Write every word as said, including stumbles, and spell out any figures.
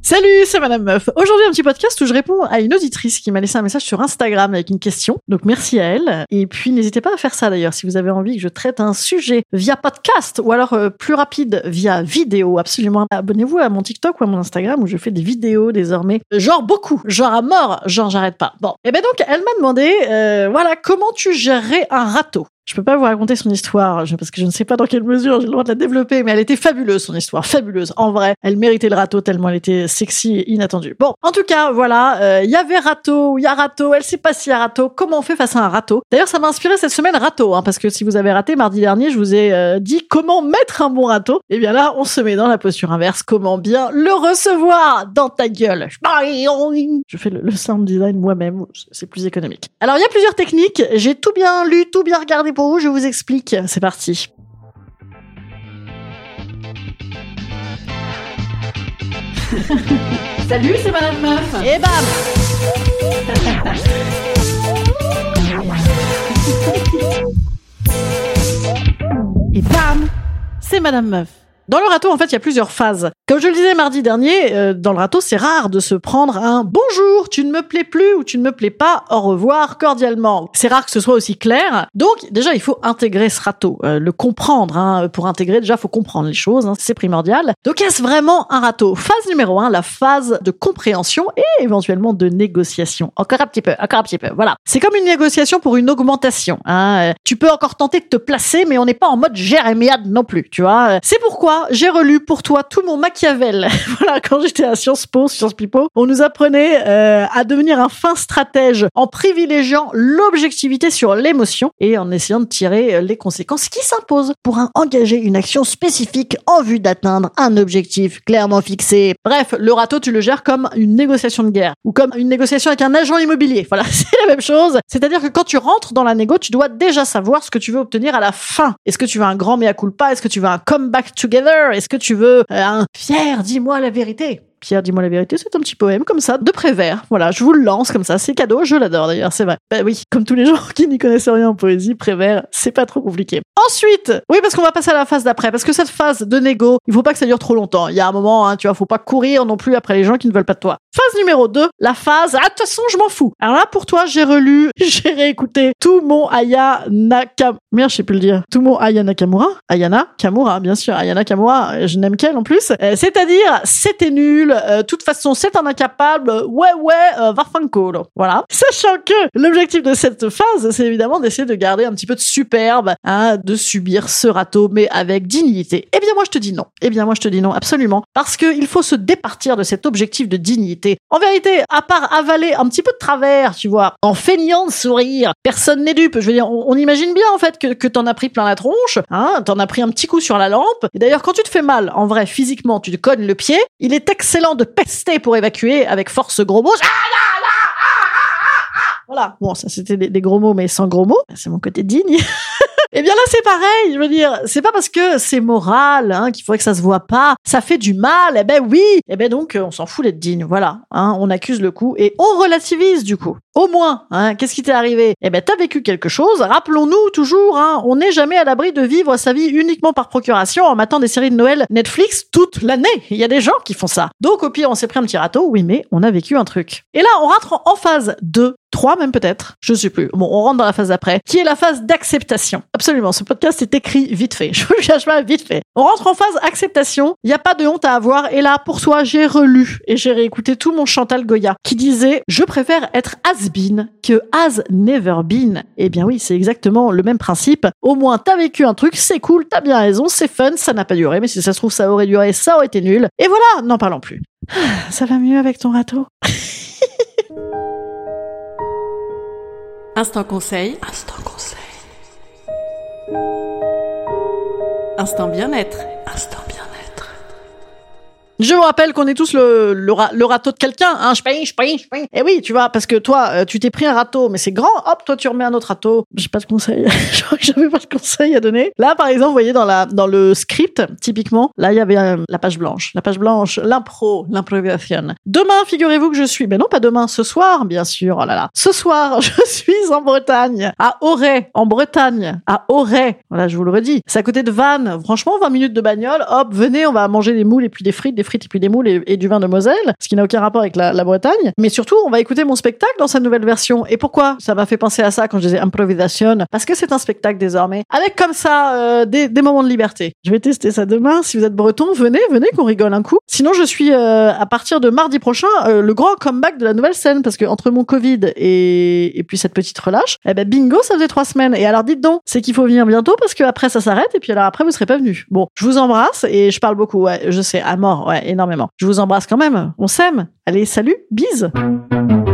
Salut, c'est Madame Meuf. Aujourd'hui, un petit podcast où je réponds à une auditrice qui m'a laissé un message sur Instagram avec une question. Donc, merci à elle. Et puis, n'hésitez pas à faire ça d'ailleurs si vous avez envie que je traite un sujet via podcast ou alors euh, plus rapide via vidéo. Absolument. Abonnez-vous à mon TikTok ou à mon Instagram où je fais des vidéos désormais. Genre beaucoup. Genre à mort. Genre j'arrête pas. Bon. Et ben donc, elle m'a demandé, euh, voilà, comment tu gérerais un râteau? Je peux pas vous raconter son histoire, parce que je ne sais pas dans quelle mesure j'ai le droit de la développer, mais elle était fabuleuse, son histoire, fabuleuse. En vrai, elle méritait le râteau tellement elle était sexy et inattendue. Bon, en tout cas, voilà, il euh, y avait râteau, il y a râteau, elle sait pas s'il y a râteau, comment on fait face à un râteau. D'ailleurs, ça m'a inspiré cette semaine râteau, hein, parce que si vous avez raté, mardi dernier, je vous ai euh, dit comment mettre un bon râteau. Et bien là, on se met dans la posture inverse, comment bien le recevoir dans ta gueule. Je fais le, le sound design moi-même, c'est plus économique. Alors, il y a plusieurs techniques, j'ai tout bien lu, tout bien regardé pour vous, je vous explique. C'est parti. Salut, c'est Madame Meuf. Et bam. Et bam, c'est Madame Meuf. Dans le râteau, en fait, il y a plusieurs phases. Comme je le disais mardi dernier, euh, dans le râteau, c'est rare de se prendre un « bonjour, tu ne me plais plus » ou « tu ne me plais pas, au revoir, cordialement ». C'est rare que ce soit aussi clair. Donc, déjà, il faut intégrer ce râteau, euh, le comprendre. Hein. Pour intégrer, déjà, il faut comprendre les choses, hein, c'est primordial. Donc, est-ce vraiment un râteau? Phase numéro un, la phase de compréhension et éventuellement de négociation. Encore un petit peu, encore un petit peu, voilà. C'est comme une négociation pour une augmentation. Hein. Tu peux encore tenter de te placer, mais on n'est pas en mode jérémiade non plus, tu vois. C'est pourquoi j'ai relu pour toi tout mon Machiavel. Voilà, quand j'étais à Sciences Po, Sciences Pipo, on nous apprenait euh, à devenir un fin stratège en privilégiant l'objectivité sur l'émotion et en essayant de tirer les conséquences qui s'imposent pour un, engager une action spécifique en vue d'atteindre un objectif clairement fixé. Bref, le râteau, tu le gères comme une négociation de guerre ou comme une négociation avec un agent immobilier. Voilà, c'est la même chose. C'est-à-dire que quand tu rentres dans la négo, tu dois déjà savoir ce que tu veux obtenir à la fin. Est-ce que tu veux un grand mea culpa? Est-ce que tu veux un comeback together? Est-ce que tu veux euh, un « Pierre, dis-moi la vérité » Pierre, dis-moi la vérité, c'est un petit poème comme ça, de Prévert. Voilà, je vous le lance comme ça, c'est cadeau, je l'adore d'ailleurs, c'est vrai. Ben oui, comme tous les gens qui n'y connaissent rien en poésie, Prévert, c'est pas trop compliqué. Ensuite, oui, parce qu'on va passer à la phase d'après, parce que cette phase de négo, il faut pas que ça dure trop longtemps. Il y a un moment, hein, tu vois, faut pas courir non plus après les gens qui ne veulent pas de toi. Phase numéro deux, la phase, ah, de toute façon, je m'en fous. Alors là, pour toi, j'ai relu, j'ai réécouté tout mon Aya Nakamura. Merde, je sais plus le dire. Tout mon Aya Nakamura. Ayana Kamura, bien sûr. Ayana Kamura, je n'aime qu'elle en plus. Euh, c'est-à-dire, c'était nul. De euh, toute façon, c'est un incapable. Ouais, ouais, euh, va fanco. Voilà. Sachant que l'objectif de cette phase, c'est évidemment d'essayer de garder un petit peu de superbe, hein, de subir ce râteau, mais avec dignité. Eh bien, moi, je te dis non. Eh bien, moi, je te dis non, absolument. Parce qu'il faut se départir de cet objectif de dignité. En vérité, à part avaler un petit peu de travers, tu vois, en feignant de sourire, personne n'est dupe. Je veux dire, on, on imagine bien, en fait, que, que t'en as pris plein la tronche, hein, t'en as pris un petit coup sur la lampe. Et d'ailleurs, quand tu te fais mal, en vrai, physiquement, tu te cognes le pied, il est excellent de pester pour évacuer avec force gros mots. Ah, là, là, ah, ah, ah, ah. Voilà. Bon, ça c'était des, des gros mots, mais sans gros mots. C'est mon côté digne. Eh bien là, c'est pareil. Je veux dire, c'est pas parce que c'est moral, hein, qu'il faudrait que ça se voit pas. Ça fait du mal. Eh ben oui. Eh ben donc, on s'en fout d'être digne. Voilà. Hein, on accuse le coup et on relativise du coup. Au moins, hein, qu'est-ce qui t'est arrivé? Eh ben, t'as vécu quelque chose. Rappelons-nous toujours, hein, on n'est jamais à l'abri de vivre sa vie uniquement par procuration en matant des séries de Noël Netflix toute l'année. Il y a des gens qui font ça. Donc, au pire, on s'est pris un petit râteau. Oui, mais on a vécu un truc. Et là, on rentre en phase deux. Trois même peut-être, je sais plus. Bon, on rentre dans la phase d'après, qui est la phase d'acceptation. Absolument, ce podcast est écrit vite fait. Je vous le cache pas, vite fait. On rentre en phase acceptation, il n'y a pas de honte à avoir. Et là, pour toi, j'ai relu et j'ai réécouté tout mon Chantal Goya qui disait « Je préfère être has-been que has never been ». Eh bien oui, c'est exactement le même principe. Au moins, t'as vécu un truc, c'est cool, t'as bien raison, c'est fun, ça n'a pas duré. Mais si ça se trouve, ça aurait duré, ça aurait été nul. Et voilà, n'en parlons plus. Ça va mieux avec ton râteau? Instant conseil. Instant conseil. Instant bien-être. Instant bien-être. Je vous rappelle qu'on est tous le, le, le râteau de quelqu'un, hein, je paye, je paye, je paye. Et oui, tu vois, parce que toi, euh, tu t'es pris un râteau, mais c'est grand, hop, toi tu remets un autre râteau. J'ai pas de conseil, je crois que j'avais pas de conseil à donner. Là, par exemple, vous voyez, dans la, dans le script, typiquement, là, il y avait euh, la page blanche. La page blanche, l'impro, l'improvisation. Demain, figurez-vous que je suis, ben non, pas demain, ce soir, bien sûr, oh là là. Ce soir, je suis en Bretagne, à Auray, en Bretagne, à Auray. Voilà, je vous le redis. C'est à côté de Vannes. Franchement, vingt minutes de bagnole, hop, venez, on va manger des moules et puis des frites, des frites et puis des moules et, et du vin de Moselle, ce qui n'a aucun rapport avec la, la Bretagne. Mais surtout, on va écouter mon spectacle dans sa nouvelle version. Et pourquoi ça m'a fait penser à ça quand je disais improvisation? Parce que c'est un spectacle désormais, avec comme ça euh, des, des moments de liberté. Je vais tester ça demain. Si vous êtes breton, venez, venez qu'on rigole un coup. Sinon, je suis euh, à partir de mardi prochain euh, le grand comeback de la nouvelle scène, parce que entre mon Covid et, et puis cette petite relâche, eh ben bingo, ça faisait trois semaines. Et alors dites donc, c'est qu'il faut venir bientôt parce que après ça s'arrête et puis alors après vous serez pas venus. Bon, je vous embrasse et je parle beaucoup, ouais, je sais, à mort, ouais, énormément. Je vous embrasse quand même. On s'aime. Allez, salut, bise.